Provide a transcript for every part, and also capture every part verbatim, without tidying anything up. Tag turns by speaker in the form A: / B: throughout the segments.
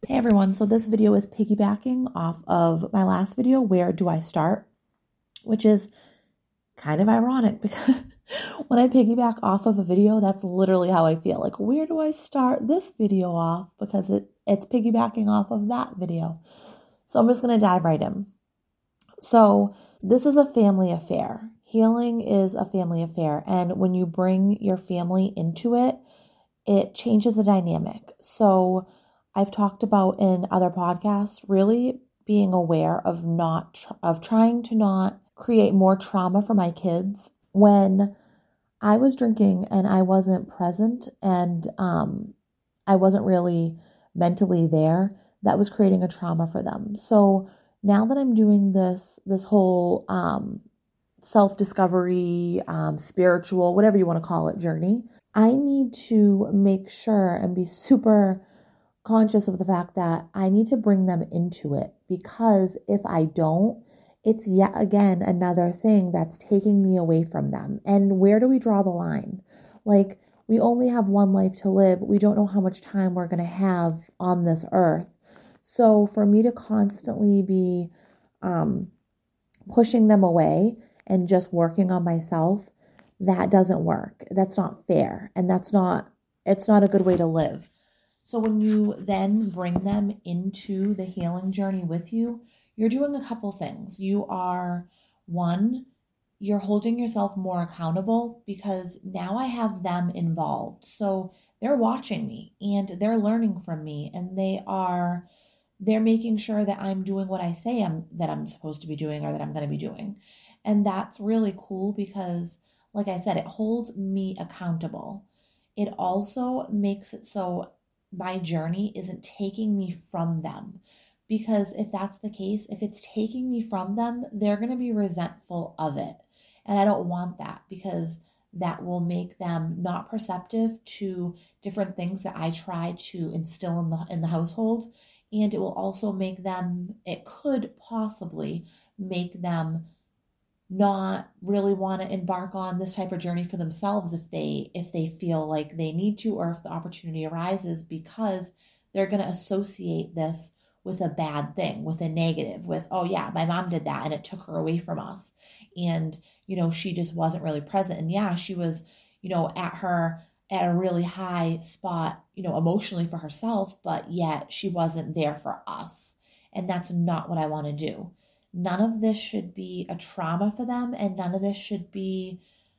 A: Hey everyone, so this video is piggybacking off of my last video, Where Do I Start? Which is kind of ironic because when I piggyback off of a video, that's literally how I feel. Like, where do I start this video off? Because it, it's piggybacking off of that video. So I'm just going to dive right in. So this is a family affair. Healing is a family affair. And when you bring your family into it, it changes the dynamic. So I've talked about in other podcasts, really being aware of not, tr- of trying to not create more trauma for my kids. When I was drinking and I wasn't present and um, I wasn't really mentally there, that was creating a trauma for them. So now that I'm doing this, this whole um, self-discovery, um, spiritual, whatever you want to call it, journey, I need to make sure and be super conscious of the fact that I need to bring them into it, because if I don't, it's yet again another thing that's taking me away from them. And where do we draw the line? Like, we only have one life to live. We don't know how much time we're going to have on this earth. So for me to constantly be um, pushing them away and just working on myself, that doesn't work. That's not fair. And that's not, it's not a good way to live. So when you then bring them into the healing journey with you, you're doing a couple things. You are, one, you're holding yourself more accountable because now I have them involved. So they're watching me and they're learning from me, and they are, they're making sure that I'm doing what I say I'm, that I'm supposed to be doing or that I'm going to be doing. And that's really cool because, like I said, it holds me accountable. It also makes it so my journey isn't taking me from them. Because if that's the case, if it's taking me from them, they're going to be resentful of it. And I don't want that, because that will make them not perceptive to different things that I try to instill in the in the household. And it will also make them, it could possibly make them not really want to embark on this type of journey for themselves if they if they feel like they need to, or if the opportunity arises, because they're going to associate this with a bad thing, with a negative, with, oh yeah, my mom did that and it took her away from us. And, you know, she just wasn't really present. And yeah, she was, you know, at her, at a really high spot, you know, emotionally for herself, but yet she wasn't there for us. And that's not what I want to do. None of this should be a trauma for them, and none of this should be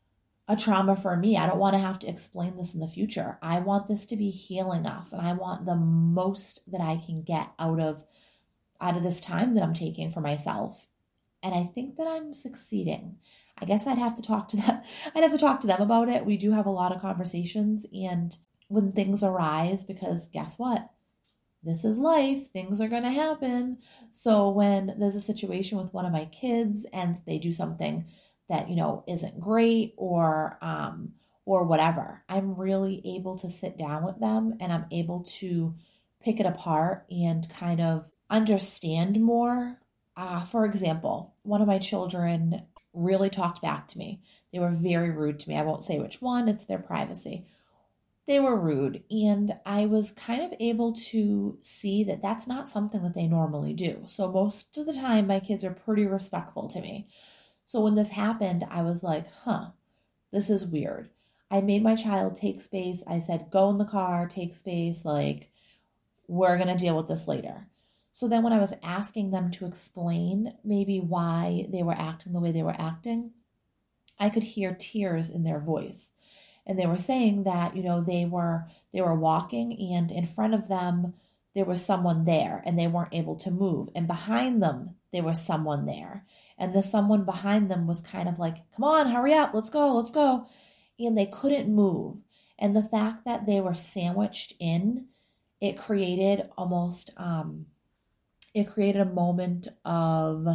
A: a trauma for me. I don't want to have to explain this in the future. I want this to be healing us, and I want the most that I can get out of out of this time that I'm taking for myself. And I think that I'm succeeding. I guess I'd have to talk to them. I'd have to talk to them about it. We do have a lot of conversations, and when things arise, because guess what? This is life. Things are going to happen. So when there's a situation with one of my kids and they do something that, you know, isn't great, or, um, or whatever, I'm really able to sit down with them and I'm able to pick it apart and kind of understand more. Uh, for example, one of my children really talked back to me. They were very rude to me. I won't say which one. It's their privacy. They were rude, and I was kind of able to see that that's not something that they normally do. So most of the time, my kids are pretty respectful to me. So when this happened, I was like, huh, this is weird. I made my child take space. I said, go in the car, take space. Like, we're going to deal with this later. So then when I was asking them to explain maybe why they were acting the way they were acting, I could hear tears in their voice. And they were saying that, you know, they were they were walking, and in front of them, there was someone there and they weren't able to move. And behind them, there was someone there. And the someone behind them was kind of like, come on, hurry up, let's go, let's go. And they couldn't move. And the fact that they were sandwiched in, it created almost, um, it created a moment of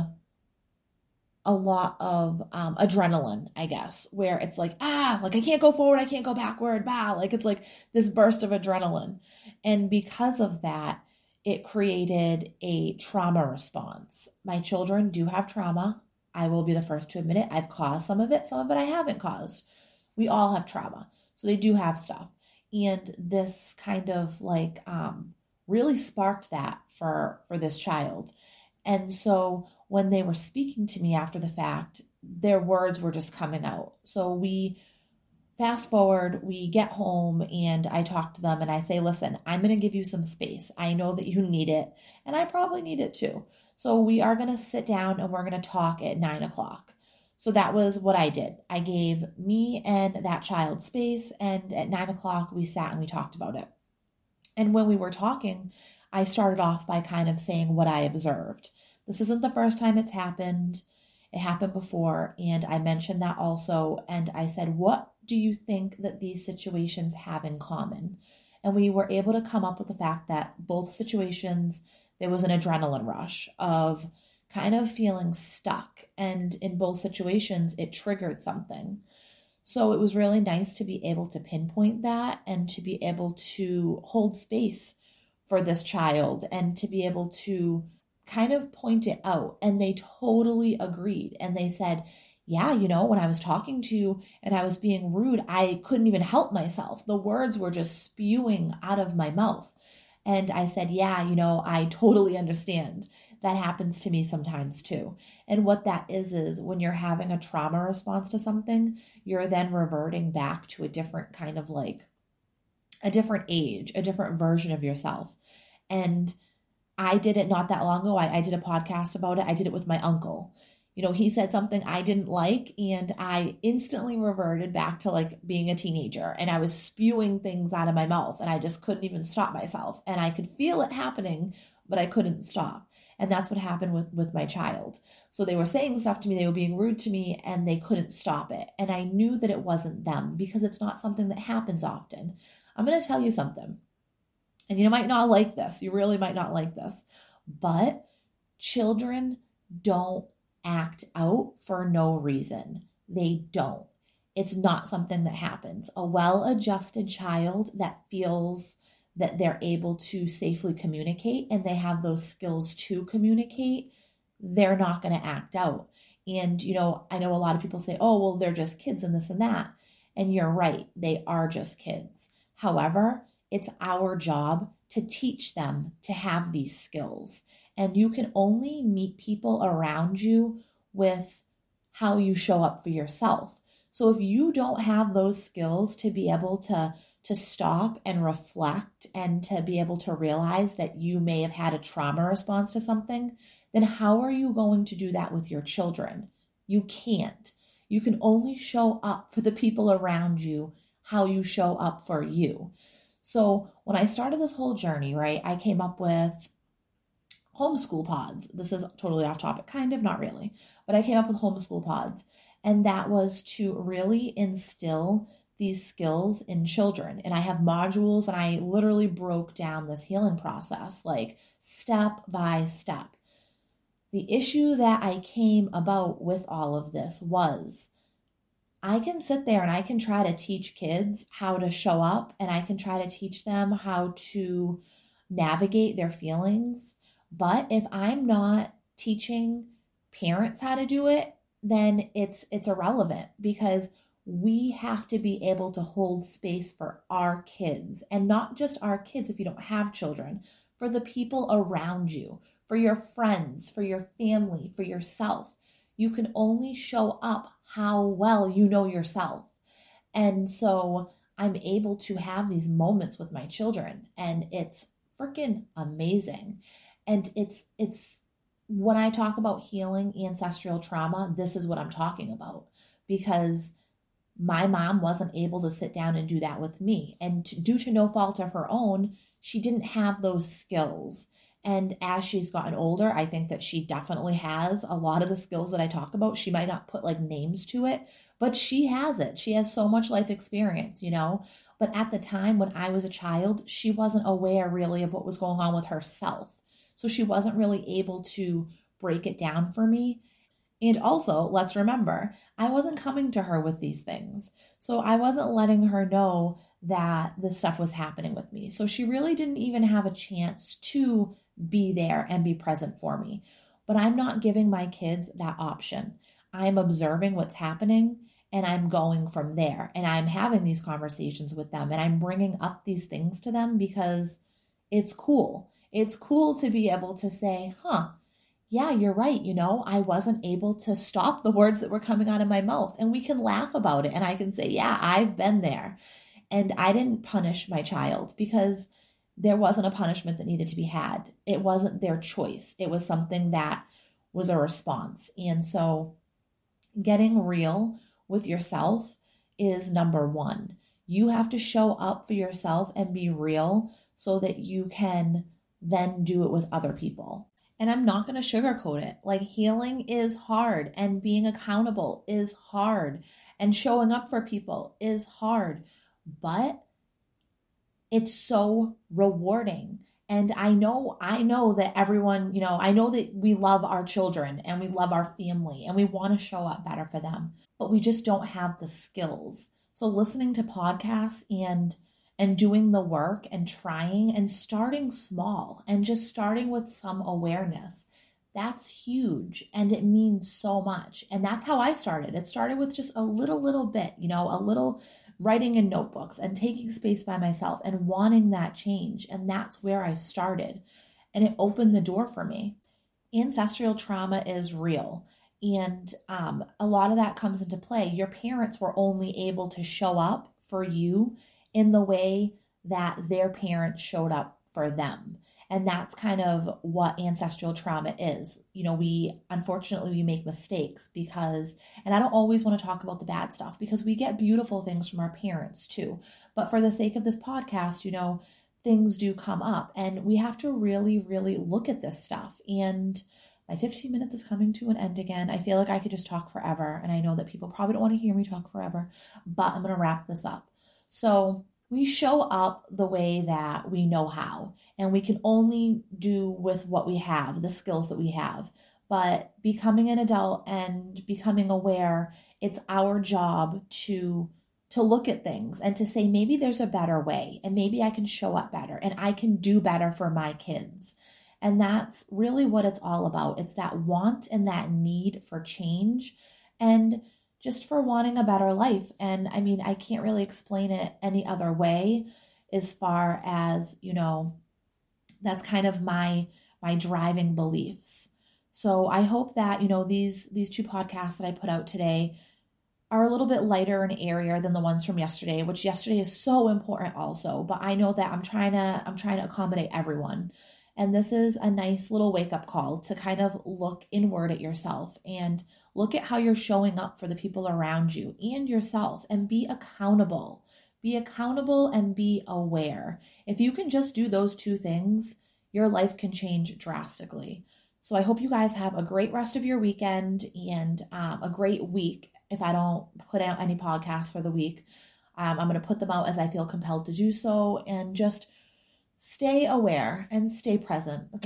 A: a lot of um, adrenaline, I guess, where it's like, ah, like I can't go forward, I can't go backward, bah, like it's like this burst of adrenaline. And because of that, it created a trauma response. My children do have trauma. I will be the first to admit it. I've caused some of it, some of it I haven't caused. We all have trauma. So they do have stuff. And this kind of like um, really sparked that for, for this child. And so when they were speaking to me after the fact, their words were just coming out. So we fast forward, we get home and I talk to them and I say, listen, I'm going to give you some space. I know that you need it and I probably need it too. So we are going to sit down and we're going to talk at nine o'clock. So that was what I did. I gave me and that child space, and at nine o'clock we sat and we talked about it. And when we were talking, I started off by kind of saying what I observed. This isn't the first time it's happened. It happened before, and I mentioned that also, and I said, what do you think that these situations have in common? And we were able to come up with the fact that both situations, there was an adrenaline rush of kind of feeling stuck. And in both situations, it triggered something. So it was really nice to be able to pinpoint that and to be able to hold space for this child and to be able to kind of point it out. And they totally agreed. And they said, yeah, you know, when I was talking to you and I was being rude, I couldn't even help myself. The words were just spewing out of my mouth. And I said, yeah, you know, I totally understand. That happens to me sometimes too. And what that is, is when you're having a trauma response to something, you're then reverting back to a different kind of like a different age, a different version of yourself. And I did it not that long ago. I, I did a podcast about it. I did it with my uncle. You know, he said something I didn't like, and I instantly reverted back to like being a teenager, and I was spewing things out of my mouth and I just couldn't even stop myself. And I could feel it happening, but I couldn't stop. And that's what happened with, with my child. So they were saying stuff to me, they were being rude to me, and they couldn't stop it. And I knew that it wasn't them because it's not something that happens often. I'm going to tell you something. And you might not like this. You really might not like this. But children don't act out for no reason. They don't. It's not something that happens. A well-adjusted child that feels that they're able to safely communicate and they have those skills to communicate, they're not going to act out. And, you know, I know a lot of people say, oh, well, they're just kids and this and that. And you're right. They are just kids. However, it's our job to teach them to have these skills. And you can only meet people around you with how you show up for yourself. So if you don't have those skills to be able to to stop and reflect and to be able to realize that you may have had a trauma response to something, then how are you going to do that with your children? You can't. You can only show up for the people around you how you show up for you. So when I started this whole journey, right, I came up with homeschool pods. This is totally off topic, kind of, not really, but I came up with homeschool pods. And that was to really instill these skills in children. And I have modules, and I literally broke down this healing process, like step by step. The issue that I came about with all of this was I can sit there and I can try to teach kids how to show up, and I can try to teach them how to navigate their feelings. But if I'm not teaching parents how to do it, then it's it's irrelevant, because we have to be able to hold space for our kids, and not just our kids if you don't have children, for the people around you, for your friends, for your family, for yourself. You can only show up how well you know yourself. And so I'm able to have these moments with my children, and it's freaking amazing. And it's it's when I talk about healing ancestral trauma, this is what I'm talking about, because my mom wasn't able to sit down and do that with me. And to, due to no fault of her own, she didn't have those skills. And as she's gotten older, I think that she definitely has a lot of the skills that I talk about. She might not put like names to it, but she has it. She has so much life experience, you know. But at the time when I was a child, she wasn't aware really of what was going on with herself. So she wasn't really able to break it down for me. And also, let's remember, I wasn't coming to her with these things. So I wasn't letting her know that this stuff was happening with me. So she really didn't even have a chance to be there and be present for me. But I'm not giving my kids that option. I'm observing what's happening, and I'm going from there. And I'm having these conversations with them, and I'm bringing up these things to them because it's cool. It's cool to be able to say, huh, yeah, you're right. You know, I wasn't able to stop the words that were coming out of my mouth, and we can laugh about it. And I can say, yeah, I've been there. And I didn't punish my child because there wasn't a punishment that needed to be had. It wasn't their choice. It was something that was a response. And so getting real with yourself is number one. You have to show up for yourself and be real so that you can then do it with other people. And I'm not going to sugarcoat it. Like, healing is hard, and being accountable is hard, and showing up for people is hard, but it's so rewarding. And I know, I know that everyone, you know, I know that we love our children and we love our family and we want to show up better for them, but we just don't have the skills. So listening to podcasts and and doing the work and trying and starting small and just starting with some awareness, that's huge. And it means so much. And that's how I started. It started with just a little, little bit, you know, a little writing in notebooks and taking space by myself and wanting that change. And that's where I started. And it opened the door for me. Ancestral trauma is real. And um, a lot of that comes into play. Your parents were only able to show up for you in the way that their parents showed up for them. And that's kind of what ancestral trauma is. You know, we, unfortunately, we make mistakes because, and I don't always want to talk about the bad stuff because we get beautiful things from our parents too. But for the sake of this podcast, you know, things do come up and we have to really, really look at this stuff. And my fifteen minutes is coming to an end again. I feel like I could just talk forever. And I know that people probably don't want to hear me talk forever, but I'm going to wrap this up. So we show up the way that we know how, and we can only do with what we have, the skills that we have. But becoming an adult and becoming aware, it's our job to, to look at things and to say, maybe there's a better way, and maybe I can show up better, and I can do better for my kids. And that's really what it's all about. It's that want and that need for change, and just for wanting a better life. And I mean, I can't really explain it any other way as far as, you know, that's kind of my, my driving beliefs. So I hope that, you know, these, these two podcasts that I put out today are a little bit lighter and airier than the ones from yesterday, which yesterday is so important also, but I know that I'm trying to, I'm trying to accommodate everyone. And this is a nice little wake-up call to kind of look inward at yourself and look at how you're showing up for the people around you and yourself, and be accountable. Be accountable and be aware. If you can just do those two things, your life can change drastically. So I hope you guys have a great rest of your weekend and um, a great week. If I don't put out any podcasts for the week, um, I'm going to put them out as I feel compelled to do so, and just stay aware and stay present.